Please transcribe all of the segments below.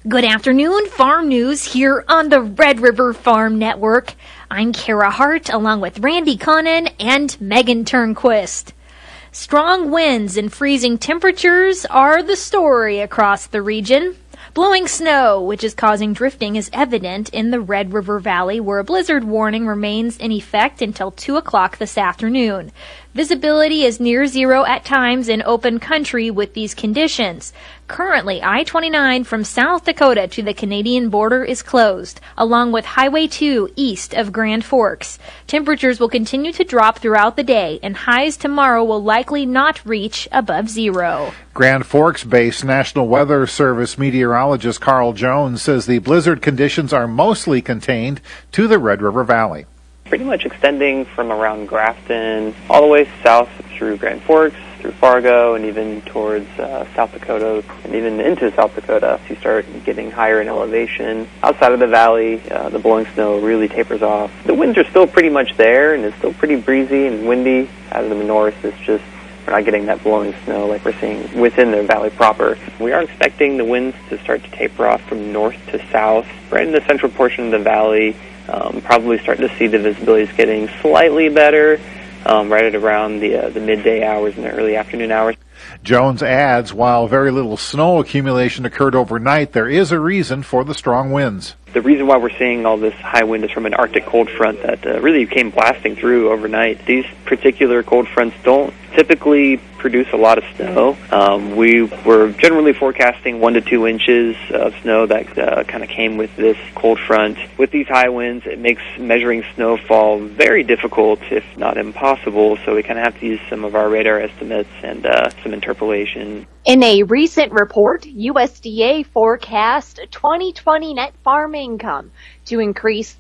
Good afternoon, Farm News here on the Red River Farm Network. I'm Kara Hart along with Randy Connon and Megan Turnquist. Strong winds and freezing temperatures are the story across the region. Blowing snow, which is causing drifting, is evident in the Red River Valley, where a blizzard warning remains in effect until 2 o'clock this afternoon. Visibility is near zero at times in open country with these conditions. Currently, I-29 from South Dakota to the Canadian border is closed, along with Highway 2 east of Grand Forks. Temperatures will continue to drop throughout the day, and highs tomorrow will likely not reach above zero. Grand Forks-based National Weather Service meteorologist Carl Jones says the blizzard conditions are mostly contained to the Red River Valley. Pretty much extending from around Grafton all the way south through Grand Forks, through Fargo, and even towards South Dakota, and even into South Dakota. So you start getting higher in elevation. Outside of the valley, the blowing snow really tapers off. The winds are still pretty much there, and it's still pretty breezy and windy. Out of the north, it's just we're not getting that blowing snow like we're seeing within the valley proper. We are expecting the winds to start to taper off from north to south. Right in the central portion of the valley, probably starting to see the visibility is getting slightly better right at around the midday hours and the early afternoon hours. Jones adds, while very little snow accumulation occurred overnight, there is a reason for the strong winds. The reason why we're seeing all this high wind is from an Arctic cold front that really came blasting through overnight. These particular cold fronts don't typically produce a lot of snow. We were generally forecasting 1 to 2 inches of snow that kind of came with this cold front. With these high winds, it makes measuring snowfall very difficult, if not impossible, so we kind of have to use some of our radar estimates and some interpolation. In a recent report, USDA forecast 2020 net farm income to increase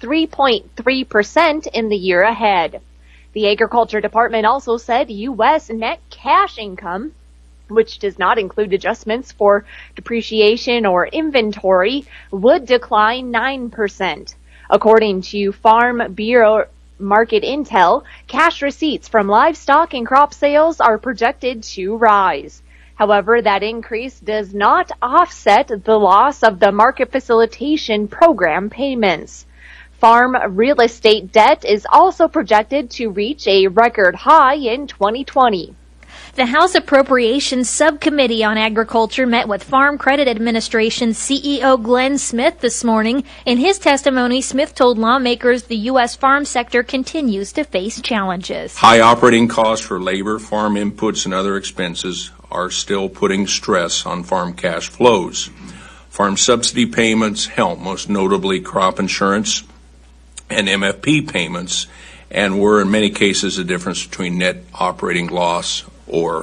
3.3% in the year ahead. The Agriculture Department also said U.S. net cash income, which does not include adjustments for depreciation or inventory, would decline 9%. According to Farm Bureau Market Intel, cash receipts from livestock and crop sales are projected to rise. However, that increase does not offset the loss of the Market Facilitation Program payments. Farm real estate debt is also projected to reach a record high in 2020. The House Appropriations Subcommittee on Agriculture met with Farm Credit Administration CEO Glenn Smith this morning. In his testimony, Smith told lawmakers the U.S. farm sector continues to face challenges. High operating costs for labor, farm inputs, and other expenses are still putting stress on farm cash flows. Farm subsidy payments help, most notably crop insurance and MFP payments, and were in many cases the difference between net operating loss or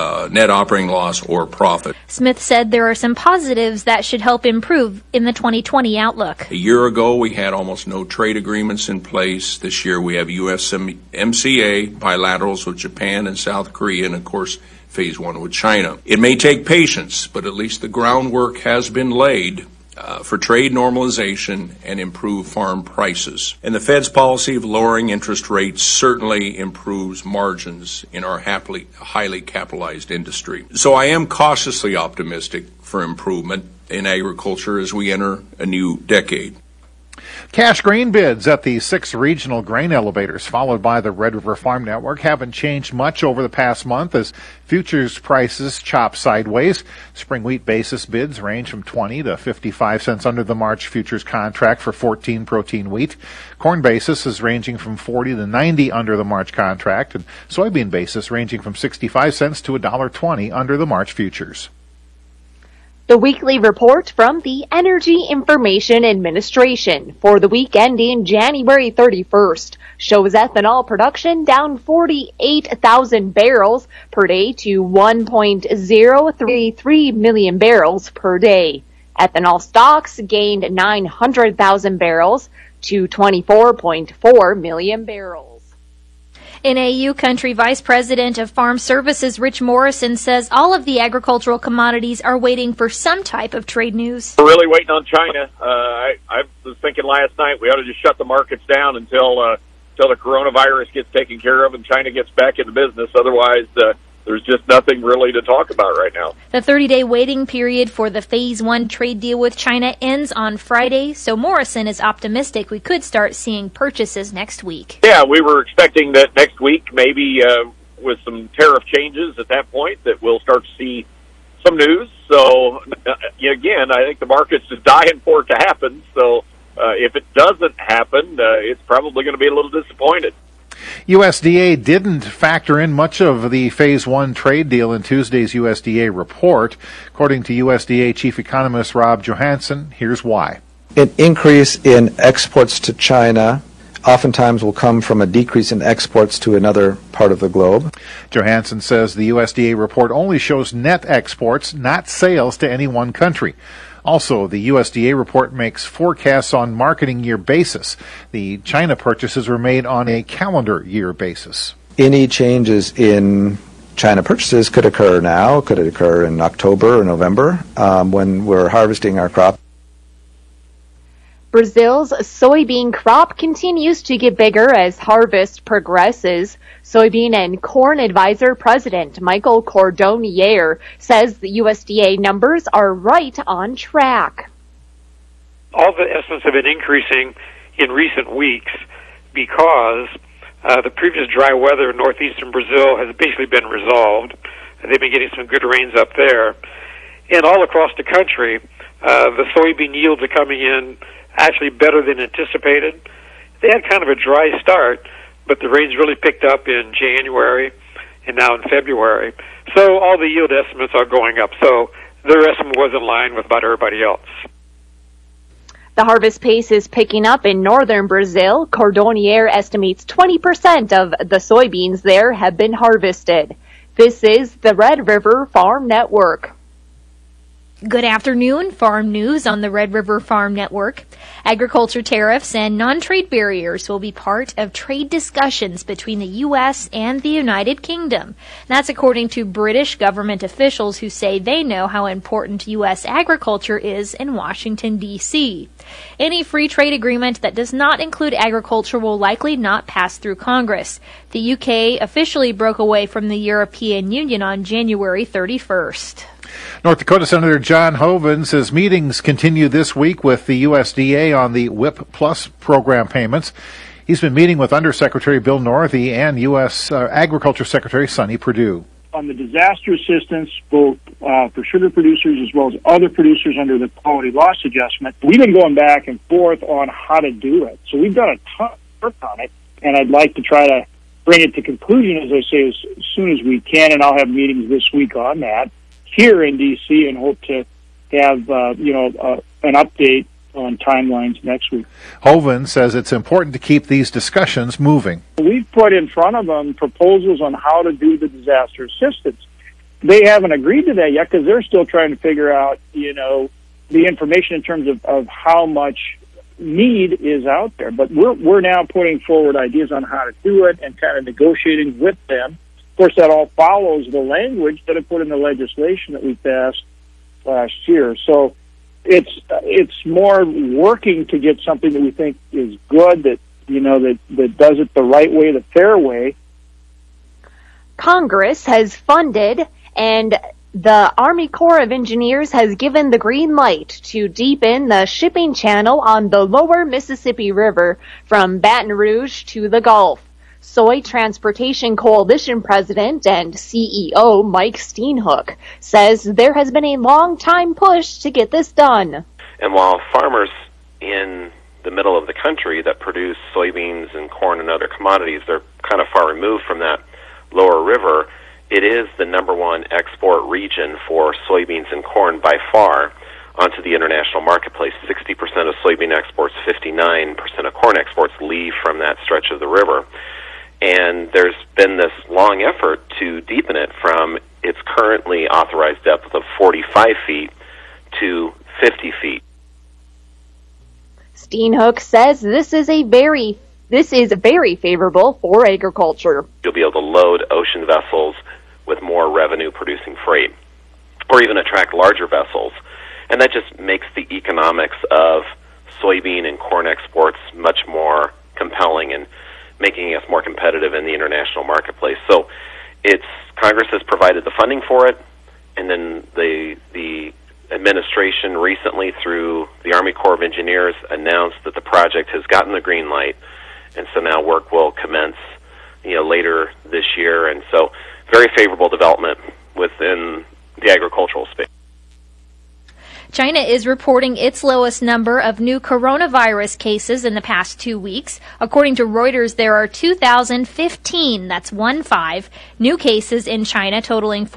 profit. Smith said there are some positives that should help improve in the 2020 outlook. A year ago, we had almost no trade agreements in place. This year, we have USMCA bilaterals with Japan and South Korea, and of course, Phase 1 with China. It may take patience, but at least the groundwork has been laid for trade normalization and improved farm prices. And the Fed's policy of lowering interest rates certainly improves margins in our highly capitalized industry. So I am cautiously optimistic for improvement in agriculture as we enter a new decade. Cash grain bids at the 6 regional grain elevators, followed by the Red River Farm Network, haven't changed much over the past month as futures prices chop sideways. Spring wheat basis bids range from 20 to 55 cents under the March futures contract for 14 protein wheat. Corn basis is ranging from 40 to 90 under the March contract, and soybean basis ranging from 65 cents to $1.20 under the March futures. The weekly report from the Energy Information Administration for the week ending January 31st shows ethanol production down 48,000 barrels per day to 1.033 million barrels per day. Ethanol stocks gained 900,000 barrels to 24.4 million barrels. NAU Country Vice President of Farm Services Rich Morrison says all of the agricultural commodities are waiting for some type of trade news. We're really waiting on China. I was thinking last night we ought to just shut the markets down until the coronavirus gets taken care of and China gets back into business. Otherwise, there's just nothing really to talk about right now. The 30-day waiting period for the Phase 1 trade deal with China ends on Friday, so Morrison is optimistic we could start seeing purchases next week. Yeah, we were expecting that next week, maybe with some tariff changes at that point, that we'll start to see some news. So, again, I think the market's just dying for it to happen. So if it doesn't happen, it's probably going to be a little disappointed. USDA didn't factor in much of the Phase 1 trade deal in Tuesday's USDA report. According to USDA Chief Economist Rob Johansson, here's why. An increase in exports to China oftentimes will come from a decrease in exports to another part of the globe. Johansson says the USDA report only shows net exports, not sales to any one country. Also, the USDA report makes forecasts on marketing year basis. The China purchases were made on a calendar year basis. Any changes in China purchases could occur now, could it occur in October or November when we're harvesting our crop. Brazil's soybean crop continues to get bigger as harvest progresses. Soybean and Corn Advisor President Michael Cordonnier says the USDA numbers are right on track. All the estimates have been increasing in recent weeks because the previous dry weather in northeastern Brazil has basically been resolved. They've been getting some good rains up there. And all across the country, the soybean yields are coming in actually better than anticipated. They had kind of a dry start, but the rains really picked up in January and now in February. So all the yield estimates are going up. So their estimate was in line with about everybody else. The harvest pace is picking up in northern Brazil. Cordonnier estimates 20% of the soybeans there have been harvested. This is the Red River Farm Network. Good afternoon. Farm news on the Red River Farm Network. Agriculture tariffs and non-trade barriers will be part of trade discussions between the U.S. and the United Kingdom. That's according to British government officials who say they know how important U.S. agriculture is in Washington, D.C. Any free trade agreement that does not include agriculture will likely not pass through Congress. The U.K. officially broke away from the European Union on January 31st. North Dakota Senator John Hoeven says meetings continue this week with the USDA on the WIP Plus program payments. He's been meeting with Undersecretary Bill Northey and U.S. Agriculture Secretary Sonny Perdue. On the disaster assistance, both for sugar producers as well as other producers under the quality loss adjustment, we've been going back and forth on how to do it. So we've done a ton of work on it, and I'd like to try to bring it to conclusion, as I say, as soon as we can, and I'll have meetings this week on that here in D.C. and hope to have, an update on timelines next week. Hoeven says it's important to keep these discussions moving. We've put in front of them proposals on how to do the disaster assistance. They haven't agreed to that yet because they're still trying to figure out, the information in terms of how much need is out there. But we're now putting forward ideas on how to do it and kind of negotiating with them. Of course, that all follows the language that I put in the legislation that we passed last year. So it's more working to get something that we think is good, that does it the right way, the fair way. Congress has funded, and the Army Corps of Engineers has given the green light to deepen the shipping channel on the lower Mississippi River from Baton Rouge to the Gulf. Soy Transportation Coalition President and CEO Mike Steenhoek says there has been a long time push to get this done. And while farmers in the middle of the country that produce soybeans and corn and other commodities, they're kind of far removed from that lower river, it is the number one export region for soybeans and corn by far onto the international marketplace. 60% of soybean exports, 59% of corn exports leave from that stretch of the river. And there's been this long effort to deepen it from its currently authorized depth of 45 feet to 50 feet. Steenhoek says this is very favorable for agriculture. You'll be able to load ocean vessels with more revenue-producing freight, or even attract larger vessels. And that just makes the economics of soybean and corn exports much more compelling and making us more competitive in the international marketplace. So Congress has provided the funding for it, and then the administration recently, through the Army Corps of Engineers, announced that the project has gotten the green light, and so now work will commence, later this year, and so very favorable development within the agricultural space. China is reporting its lowest number of new coronavirus cases in the past 2 weeks. According to Reuters, there are 2,015, that's 1-5, new cases in China, totaling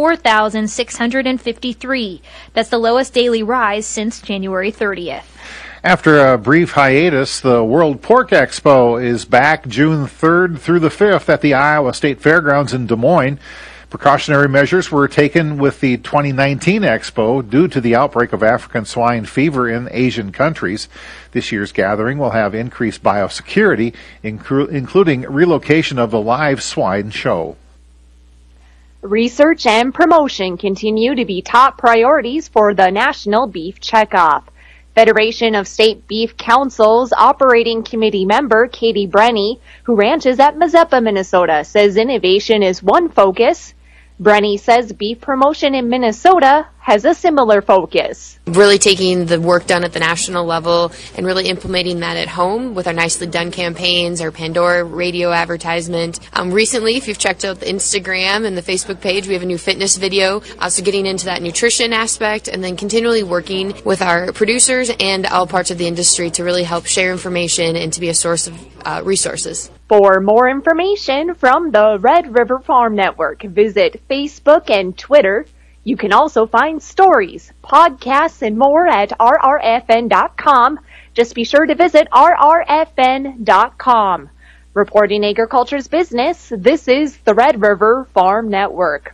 44,653. That's the lowest daily rise since January 30th. After a brief hiatus, the World Pork Expo is back June 3rd through the 5th at the Iowa State Fairgrounds in Des Moines. Precautionary measures were taken with the 2019 Expo due to the outbreak of African swine fever in Asian countries. This year's gathering will have increased biosecurity, including relocation of the live swine show. Research and promotion continue to be top priorities for the National Beef Checkoff. Federation of State Beef Council's operating committee member Katie Brenny, who ranches at Mazeppa, Minnesota, says innovation is one focus. Brenny says beef promotion in Minnesota has a similar focus. Really taking the work done at the national level and really implementing that at home with our Nicely Done campaigns, our Pandora radio advertisement. Recently, if you've checked out the Instagram and the Facebook page, we have a new fitness video. Also getting into that nutrition aspect, and then continually working with our producers and all parts of the industry to really help share information and to be a source of resources. For more information from the Red River Farm Network, visit Facebook and Twitter. You can also find stories, podcasts, and more at rrfn.com. Just be sure to visit rrfn.com. Reporting agriculture's business, this is the Red River Farm Network.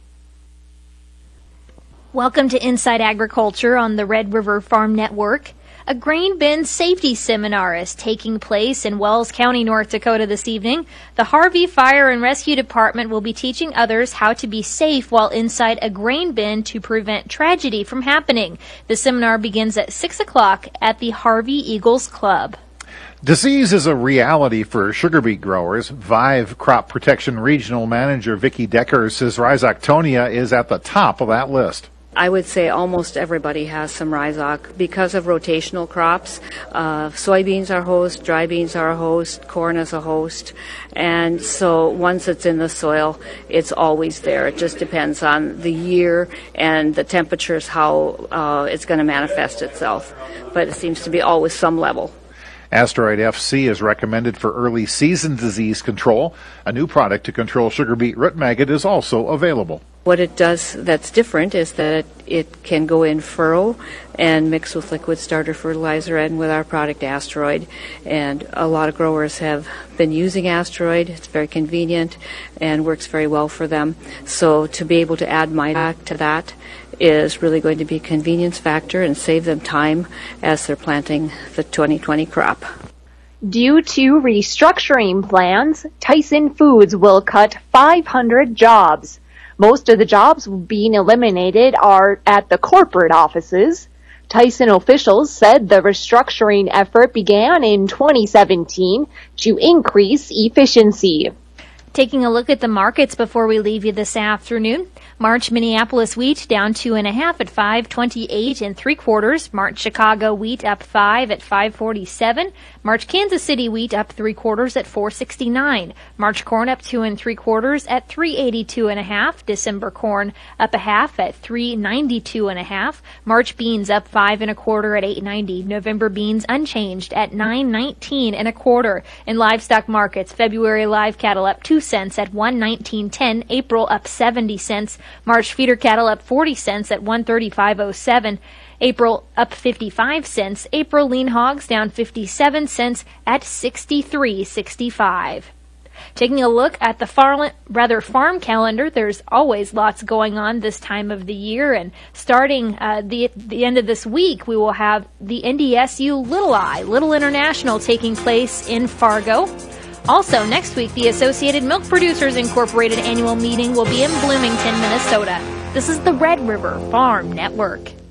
Welcome to Inside Agriculture on the Red River Farm Network. A grain bin safety seminar is taking place in Wells County, North Dakota this evening. The Harvey Fire and Rescue Department will be teaching others how to be safe while inside a grain bin to prevent tragedy from happening. The seminar begins at 6 o'clock at the Harvey Eagles Club. Disease is a reality for sugar beet growers. Vive Crop Protection Regional Manager Vicki Decker says Rhizoctonia is at the top of that list. I would say almost everybody has some rhizoc because of rotational crops. Soybeans are a host, dry beans are a host, corn is a host, and so once it's in the soil, it's always there. It just depends on the year and the temperatures, how it's going to manifest itself, but it seems to be always some level. Asteroid FC is recommended for early season disease control. A new product to control sugar beet root maggot is also available. What it does that's different is that it can go in furrow and mix with liquid starter fertilizer and with our product Asteroid. And a lot of growers have been using Asteroid. It's very convenient and works very well for them. So to be able to add Midac to that is really going to be a convenience factor and save them time as they're planting the 2020 crop. Due to restructuring plans, Tyson Foods will cut 500 jobs. Most of the jobs being eliminated are at the corporate offices. Tyson officials said the restructuring effort began in 2017 to increase efficiency. Taking a look at the markets before we leave you this afternoon. March Minneapolis wheat down 2.5 at 5.28 3/4. March Chicago wheat up 5 at 5.47. March Kansas City wheat up 3/4 at 4.69. March corn up 2 3/4 at 3.82.5. December corn up 1/2 at 3.92.5. March beans up 5 1/4 at 8.90. November beans unchanged at 9.19 1/4. In livestock markets, February live cattle up 2 cents at 119.10. April up 70 cents. March feeder cattle up 40 cents at 135.07. April up 55 cents. April lean hogs down 57 cents at 63.65. Taking a look at the farm calendar, there's always lots going on this time of the year, and starting the end of this week, we will have the NDSU Little International taking place in Fargo. Also, next week, the Associated Milk Producers Incorporated annual meeting will be in Bloomington, Minnesota. This is the Red River Farm Network.